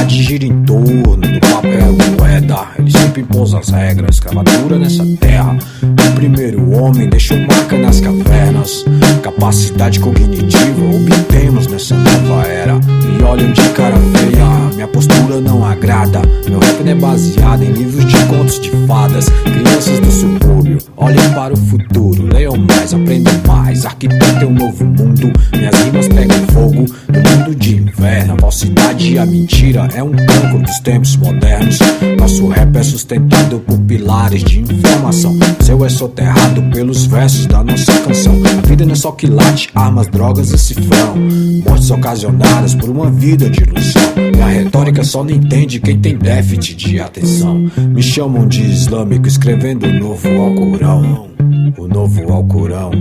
sociedade gira em torno do papel moeda. Ele sempre impôs as regras, escravatura nessa terra. O primeiro homem deixou marca nas cavernas. Capacidade cognitiva obtemos nessa nova era. Me olham de cara feia, minha postura não agrada. Meu rap não é baseado em livros de contos de fadas. Crianças do subúrbio, olhem para o futuro, leiam mais, aprendam mais, arquitetem um novo mundo. Minhas rimas pegam fogo no mundo de inverno. A falsidade e a mentira é um cancro dos tempos modernos. Nosso rap é sustentado por pilares de informação. Seu é soterrado pelos versos da nossa canção. A vida não é só quilate, armas, drogas e cifrão. Mortes ocasionadas por uma vida de ilusão. Minha retórica só não entende quem tem déficit de atenção. Me chamam de islâmico escrevendo o novo Alcorão. O novo Alcorão.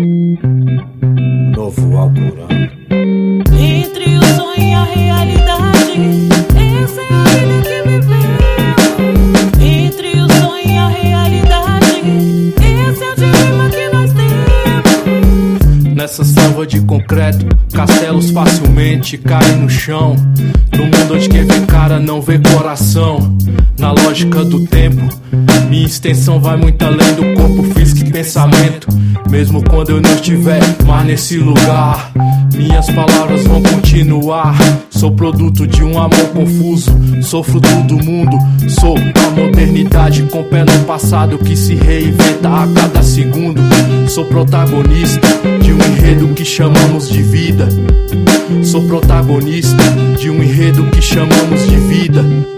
Novo Alcorão. Entre o sonho e a realidade, essa é a vida que vivemos. Entre o sonho e a realidade, esse é o dilema que nós temos. Nessa selva de concreto, castelos facilmente caem no chão. No mundo onde quem vê cara não vê coração. Na lógica do tempo, minha extensão vai muito além do corpo físico e pensamento. Mesmo quando eu não estiver mais nesse lugar, minhas palavras vão continuar. Sou produto de um amor confuso, sou fruto do mundo, sou a modernidade com pé no passado que se reinventa a cada segundo. Sou protagonista de um enredo que chamamos de vida. Sou protagonista de um enredo que chamamos de vida.